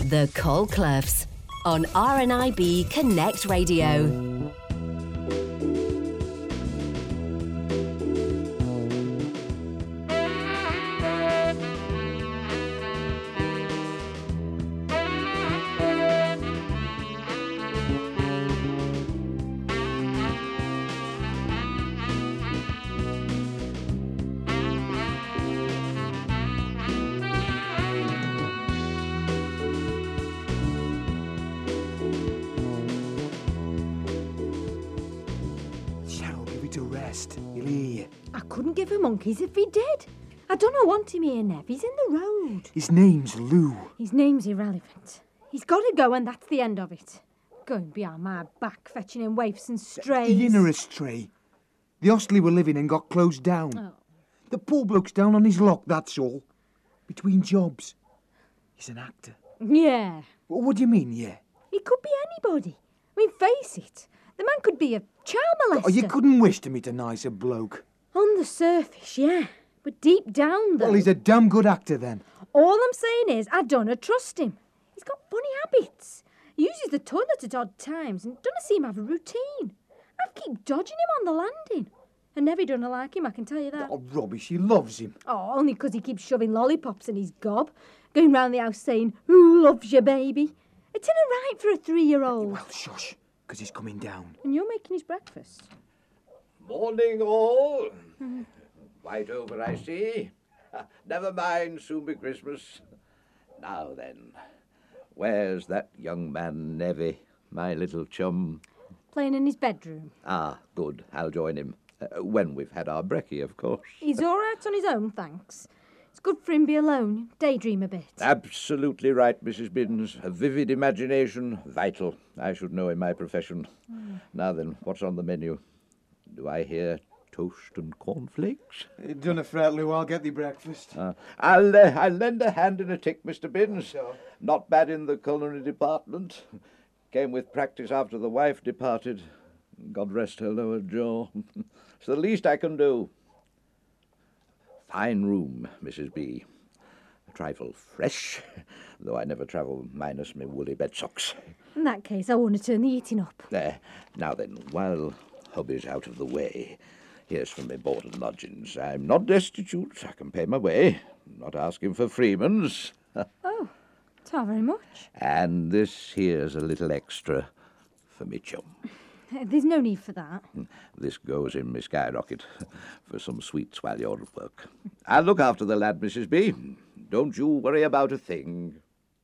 The Colcloughs on RNIB Connect Radio. I couldn't give a monkeys if he did. I don't want him here, Nev. He's in the road. His name's Lou. His name's irrelevant. He's got to go and that's the end of it. Going behind my back, fetching him waifs and strays. He ain't a stray. The hostel we're living in got closed down. Oh. The poor bloke's down on his luck, that's all. Between jobs. He's an actor. Yeah. What do you mean, yeah? He could be anybody. I mean, face it. The man could be a child molester. Oh, you couldn't wish to meet a nicer bloke. On the surface, yeah. But deep down, though... Well, he's a damn good actor, then. All I'm saying is, I don't trust him. He's got funny habits. He uses the toilet at odd times and doesn't seem to have a routine. I keep dodging him on the landing. And never don't like him, I can tell you that. Oh, rubbish, he loves him. Oh, only 'cause he keeps shoving lollipops in his gob, going round the house saying, "Who loves you, baby?" It's in a right for a 3-year-old. Well, shush, 'cause he's coming down. And you're making his breakfast. Morning, all. White over, I see. Never mind, soon be Christmas. Now then, where's that young man, Nevy, my little chum? Playing in his bedroom. Ah, good. I'll join him. When we've had our brekkie, of course. He's all right on his own, thanks. It's good for him to be alone, daydream a bit. Absolutely right, Mrs. Binns. A vivid imagination, vital. I should know in my profession. Now then, what's on the menu? Do I hear toast and cornflakes? Don't fret, Lou, I'll get thee breakfast. I'll lend a hand in a tick, Mr. Binns. Sure. Not bad in the culinary department. Came with practice after the wife departed. God rest her lower jaw. It's the least I can do. Fine room, Mrs. B. A trifle fresh, though I never travel minus me woolly bed socks. In that case, I want to turn the eating up. There. Now then, while hubby's out of the way, here's for me board and lodgings. I'm not destitute. I can pay my way. Not asking for freemans. Oh, not very much. And this here's a little extra for me chum. There's no need for that. This goes in me skyrocket for some sweets while you're at work. I'll look after the lad, Mrs. B. Don't you worry about a thing.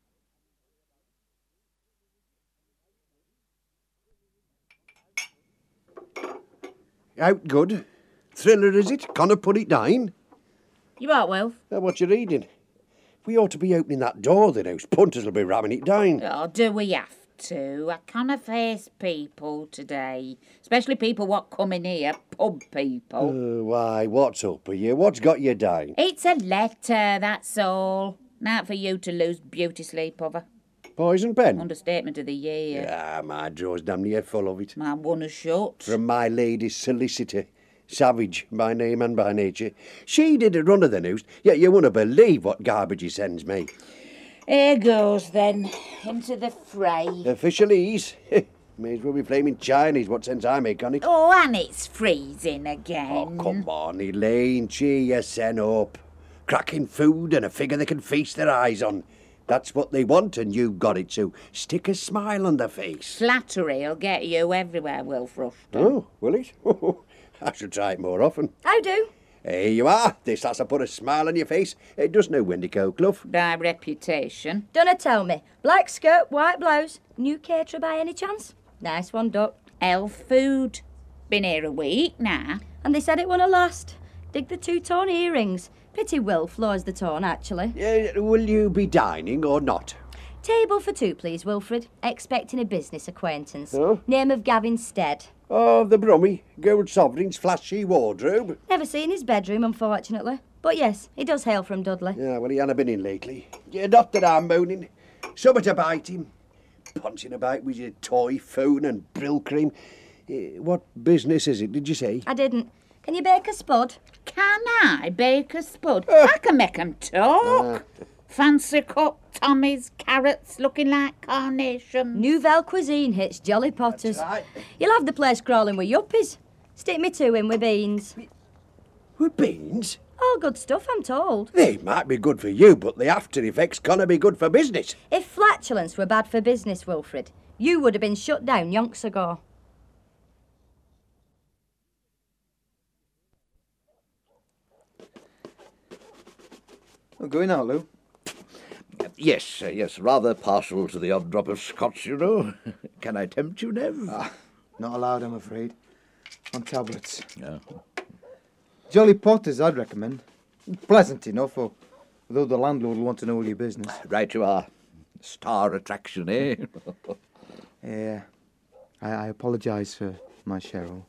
Out good. Thriller, is it? Can't put it down. You are, Wilf. What you reading? We ought to be opening that door, the house punters will be ramming it down. Oh, do we have to? I can't face people today. Especially people what come in here, pub people. Why, what's up with you? What's got you down? It's a letter, that's all. Not for you to lose beauty sleep over. Poison pen? Understatement of the year. Ah, my draw's damn near full of it. My one is shut. From my lady's solicitor. Savage, by name and by nature. She did a run of the news, yet you wouldn't believe what garbage he sends me. Here goes, then, into the fray. Officialese. May as well be flaming Chinese, what sense I make on it. Oh, and it's freezing again. Oh, come on, Elaine, cheer yourself up. Cracking food and a figure they can feast their eyes on. That's what they want, and you've got it, so stick a smile on their face. Flattery'll get you everywhere, Wilf Rushton. Oh, will it? I should try it more often. How do? Here you are. This has to put a smile on your face. It does no Wendy Colclough. By reputation. Dunna tell me. Black skirt, white blouse. New caterer by any chance? Nice one, Duck. Elf food. Been here a week now. And they said it wouldn't last. Dig the 2-tone earrings. Pity Wilf floors the tone, actually. Will you be dining or not? Table for 2, please, Wilfred. Expecting a business acquaintance. Oh? Name of Gavin Stead. Oh, the Brummie. Gold sovereigns, flashy wardrobe. Never seen his bedroom, unfortunately. But yes, he does hail from Dudley. Yeah, well, he hasn't been in lately. Yeah, not that I'm moaning. Summer to bite him. Punching about with your toy phone and brill cream. What business is it, did you say? I didn't. Can you bake a spud? Can I bake a spud? I can make 'em talk. Fancy cut Tommy's carrots looking like carnations. Nouvelle cuisine hits Jolly Potters. That's right. You'll have the place crawling with yuppies. Stick me two in with beans. With beans? All good stuff, I'm told. They might be good for you, but the after effects gonna be good for business. If flatulence were bad for business, Wilfred, you would have been shut down yonks ago. We're going out, Lou. Yes, rather partial to the odd drop of scotch, you know. Can I tempt you, Nev? Not allowed, I'm afraid. On tablets. Yeah. Jolly Potters, I'd recommend. Pleasant enough, although the landlord will want to know all your business. Right you are. Star attraction, eh? Yeah. I apologise for my Cheryl.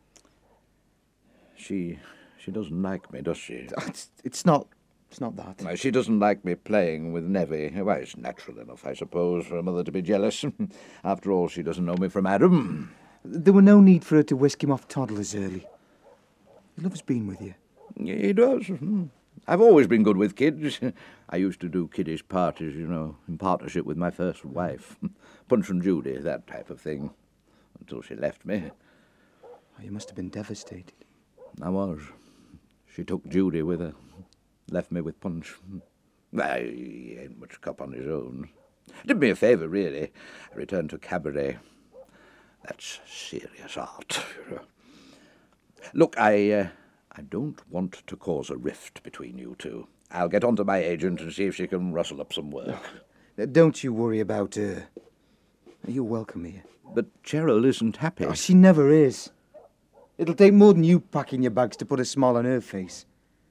She doesn't like me, does she? It's not that. No, she doesn't like me playing with Nevy. Why, it's natural enough, I suppose, for a mother to be jealous. After all, she doesn't know me from Adam. There were no need for her to whisk him off toddlers early. He loves being with you. He does. I've always been good with kids. I used to do kiddies' parties, you know, in partnership with my first wife. Punch and Judy, that type of thing, until she left me. Oh, you must have been devastated. I was. She took Judy with her. Left me with Punch. Why, he ain't much cop on his own. Did me a favour, really. I returned to cabaret. That's serious art. Look, I don't want to cause a rift between you two. I'll get on to my agent and see if she can rustle up some work. Don't you worry about her. You're welcome here. But Cheryl isn't happy. Oh, she never is. It'll take more than you packing your bags to put a smile on her face.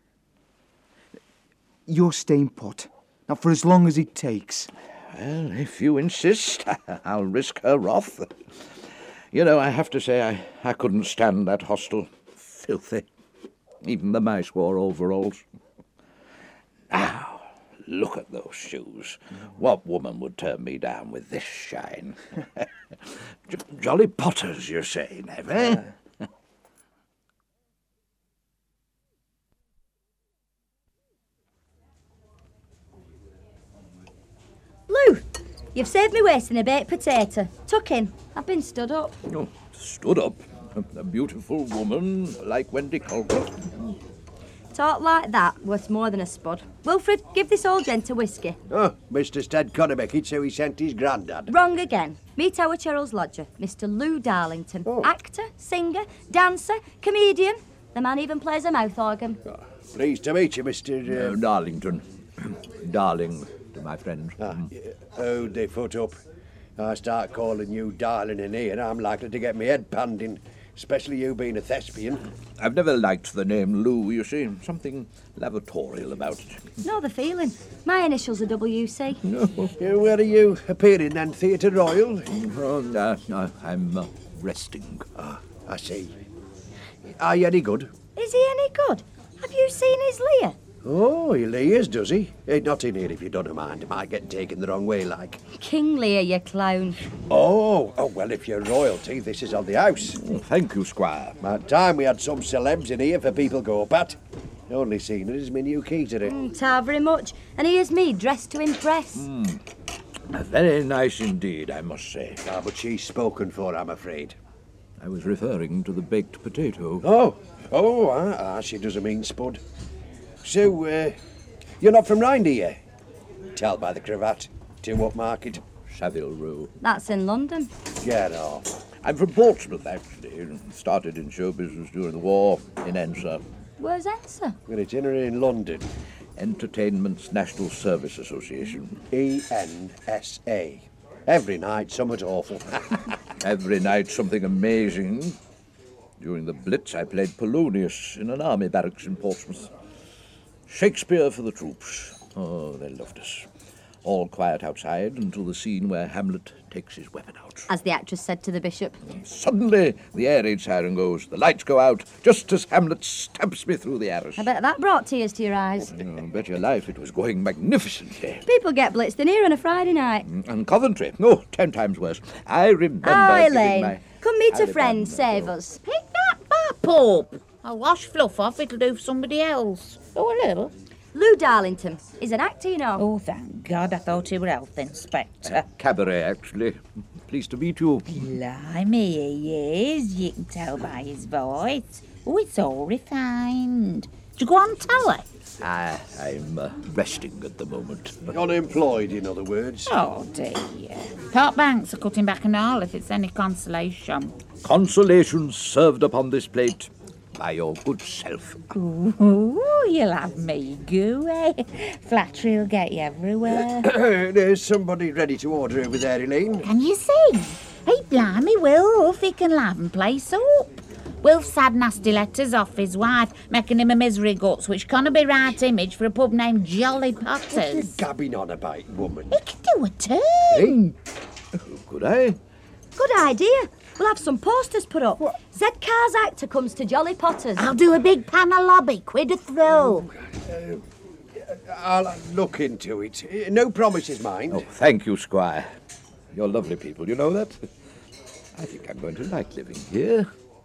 You're staying put. Now, for as long as it takes. Well, if you insist, I'll risk her wrath. You know, I have to say, I couldn't stand that hostel. Filthy. Even the mice wore overalls. Now, look at those shoes. What woman would turn me down with this shine? Jolly Potters, you say, Nev, eh? Lou, you've saved me wasting a baked potato. Tuck in. I've been stood up. Oh, stood up. A beautiful woman like Wendy Colbert. Talk like that, worth more than a spud. Wilfred, give this old gent a whiskey. Oh, Mr. Stead Connebeckett, so he sent his grandad. Wrong again. Meet our Cheryl's lodger, Mr. Lou Darlington. Oh. Actor, singer, dancer, comedian. The man even plays a mouth organ. Pleased to meet you, Mr. Darlington. Darling to my friends. Hold the foot up. I start calling you darling in here, I'm likely to get my head panding, especially you being a thespian. I've never liked the name Lou, you see. Something lavatorial about it. Know the feeling. My initials are WC. Where are you appearing then, Theatre Royal? No, I'm resting. I see. Are you any good? Is he any good? Have you seen his Lear? Oh, he leers, does he? Not in here if you don't mind. Might get taken the wrong way, like. King Lear, you clown. Oh, well, if you're royalty, this is on the house. Thank you, Squire. About time we had some celebs in here for people go pat. Only seen it is my new key to it. Ta very much. And here's me, dressed to impress. Very nice indeed, I must say. But she's spoken for, I'm afraid. I was referring to the baked potato. She doesn't mean spud. So, you're not from round here? Tell by the cravat. To what market? Savile Row. That's in London. Get off. I'm from Portsmouth, actually. Started in show business during the war in ENSA. Where's Ensa? Got it in London. Entertainment's National Service Association. ENSA. Every night, something awful. Every night, something amazing. During the Blitz, I played Polonius in an army barracks in Portsmouth. Shakespeare for the troops. Oh, they loved us. All quiet outside until the scene where Hamlet takes his weapon out. As the actress said to the bishop. Suddenly, the air raid siren goes. The lights go out, just as Hamlet stamps me through the arrows. I bet that brought tears to your eyes. Bet your life it was going magnificently. People get blitzed in here on a Friday night. And Coventry, 10 times worse. I remember Elaine, come meet a friend, save us. Pick that bap up. I'll wash fluff off, it'll do for somebody else. Oh, a little. Lou Darlington. He's an actor, you know. Oh, thank God, I thought he were health inspector. Cabaret, actually. Pleased to meet you. Blimey, he is. You can tell by his voice. Oh, it's all refined. Do you go on telly? I'm resting at the moment. Unemployed, in other words. Oh, dear. Port Banks are cutting back and all, if it's any consolation. Consolations served upon this plate by your good self. Ooh, you'll have me gooey. Flattery'll get you everywhere. There's somebody ready to order over there, Elaine. Can you see? Hey, blimey, Wilf, he can laugh and play soap. Wilf's had nasty letters off his wife, making him a misery guts, which can't be right image for a pub named Jolly What you Potters. gabbing on about, woman? He can do a turn. Could I? Good idea. We'll have some posters put up. Z Car's actor comes to Jolly Potters. I'll do a big panel lobby, quid a throw. I'll look into it. No promises, mind. Oh, thank you, Squire. You're lovely people, you know that? I think I'm going to like living here.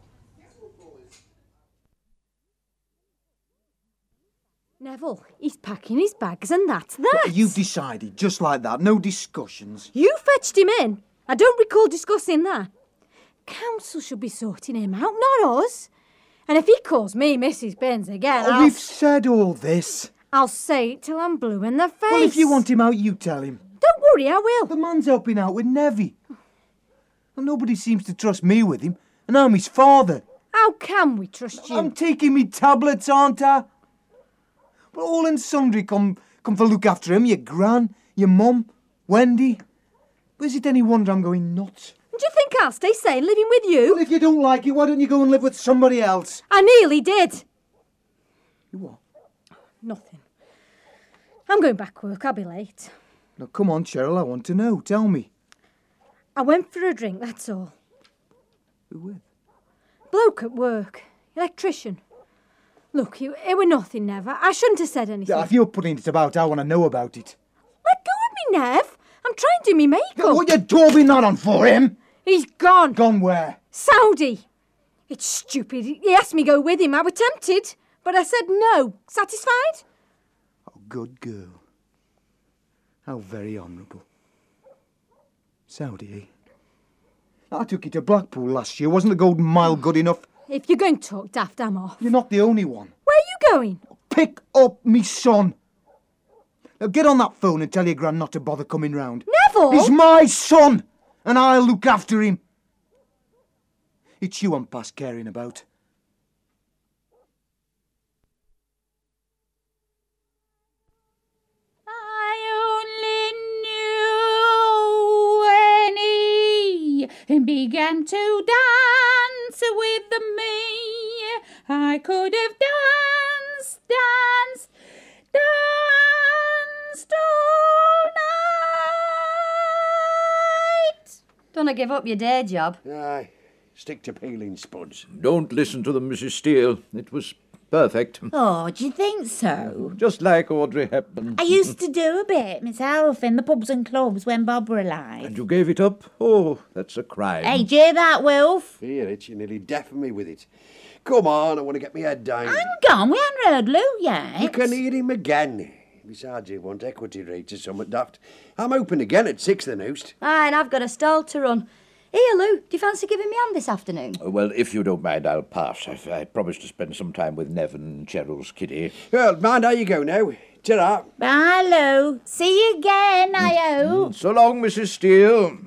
Neville, he's packing his bags and that's that. You've decided, just like that, no discussions. You fetched him in. I don't recall discussing that. Council should be sorting him out, not us. And if he calls me Mrs. Burns again, We've said all this. I'll say it till I'm blue in the face. Well, if you want him out, you tell him. Don't worry, I will. The man's helping out with Nevy. Well, nobody seems to trust me with him, and I'm his father. How can we trust you? I'm taking me tablets, aren't I? But all and sundry come for look after him. Your gran, your mum, Wendy. But is it any wonder I'm going nuts? Do you think I'll stay sane living with you? Well, if you don't like it, why don't you go and live with somebody else? I nearly did. You what? Nothing. I'm going back work. I'll be late. Now, come on, Cheryl, I want to know. Tell me. I went for a drink, that's all. Who with? Bloke at work. Electrician. Look, it were nothing, Nev. I shouldn't have said anything. Yeah, if you're putting it about, I want to know about it. Let go of me, Nev. I'm trying to do me makeup. What you daubing that on for him? He's gone. Gone where? Saudi. It's stupid. He asked me go with him. I were tempted, but I said no. Satisfied? Oh, good girl. How very honourable. Saudi, eh? I took you to Blackpool last year. Wasn't the Golden Mile good enough? If you're going to talk daft, I'm off. You're not the only one. Where are you going? Pick up me son. Now get on that phone and tell your gran not to bother coming round. Neville! He's my son, and I'll look after him. It's you I'm past caring about. Began to dance with me. I could have danced all night. Don't I give up your day job? Aye, stick to peeling spuds. Don't listen to them, Mrs. Steele. It was perfect. Oh, do you think so? Just like Audrey Hepburn. I used to do a bit myself in the pubs and clubs when Bob were alive. And you gave it up? Oh, that's a crime. Hey, do you hear that, Wilf? Hear it, you nearly deafen me with it. Come on, I want to get my head down. Hang on, we haven't heard Lou yet. You can hear him again. Besides, he want equity rates or something daft. I'm open again at 6 the noost. Aye, and I've got a stall to run. Here, Lou, do you fancy giving me hand this afternoon? Well, if you don't mind, I'll pass. I promised to spend some time with Nev and Cheryl's kitty. Well, mind how you go now. Ta-ra. Bye, Lou. See you again, I hope. So long, Mrs. Steele.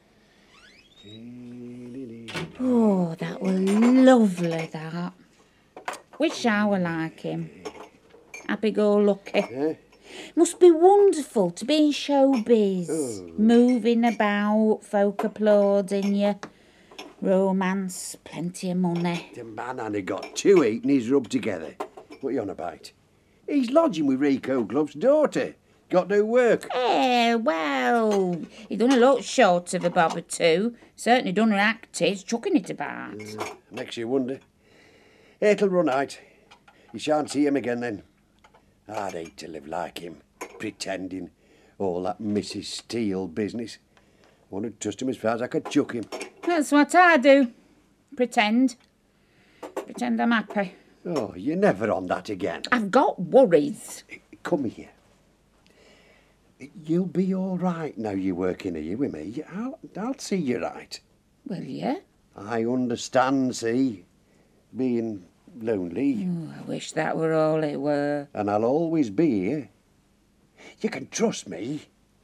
Oh, that was lovely, that. Wish I were like him. Happy-go-lucky. Must be wonderful to be in showbiz. Moving about, folk applauding you. Romance, plenty of money. The man only got 2 halfpennies rubbed together. What are you on about? He's lodging with Rico Glove's daughter. Got no work. Well, he done a lot short of a bob or two. Certainly done her actors, chucking it about. Makes you wonder. It'll run out. You shan't see him again then. I'd hate to live like him, pretending. All that Mrs. Steele business. I want to trust him as far as I could chuck him. That's what I do. Pretend. Pretend I'm happy. Oh, you're never on that again. I've got worries. Come here. You'll be all right now you're working here with me. I'll see you right. Will you? I understand, see, being lonely. Oh, I wish that were all it were. And I'll always be here. You can trust me.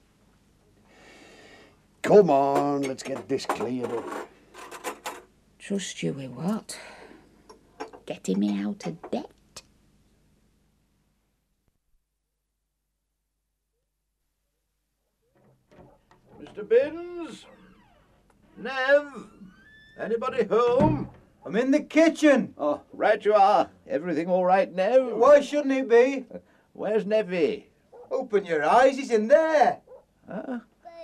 Come on, let's get this cleared up. Trust you with what? Getting me out of debt? Mr. Binns? Nev? Anybody home? I'm in the kitchen. Oh, right you are. Everything all right, Nev? Why shouldn't it be? Where's Nevy? Open your eyes, he's in there. Huh?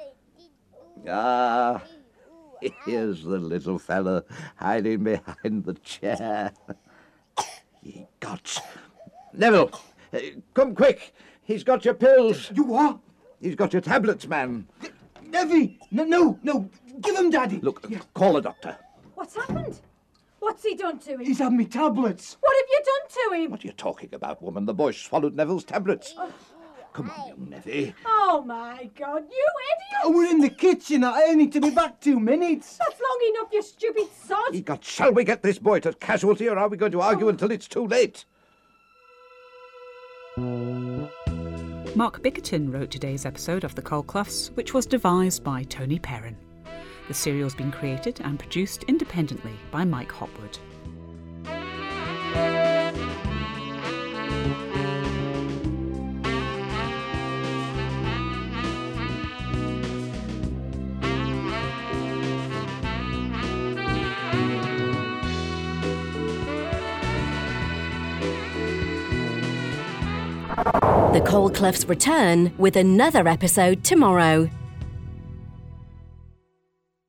Ah, here's the little fella hiding behind the chair. Ye gods. Neville, come quick. He's got your pills. You what? He's got your tablets, man. Nevy! No, give him, Daddy. Look, call a doctor. What's happened? What's he done to him? He's had me tablets. What have you done to him? What are you talking about, woman? The boy swallowed Neville's tablets. Come on, young Nevy. Oh, my God, you Oh, idiot! we're in the kitchen. I need to be back 2 minutes. That's long enough, you stupid sod! Ye gods, shall we get this boy to casualty, or are we going to argue until it's too late? Mark Bickerton wrote today's episode of The Colcloughs, which was devised by Tony Perrin. The serial's been created and produced independently by Mike Hopwood. The Colcloughs return with another episode tomorrow.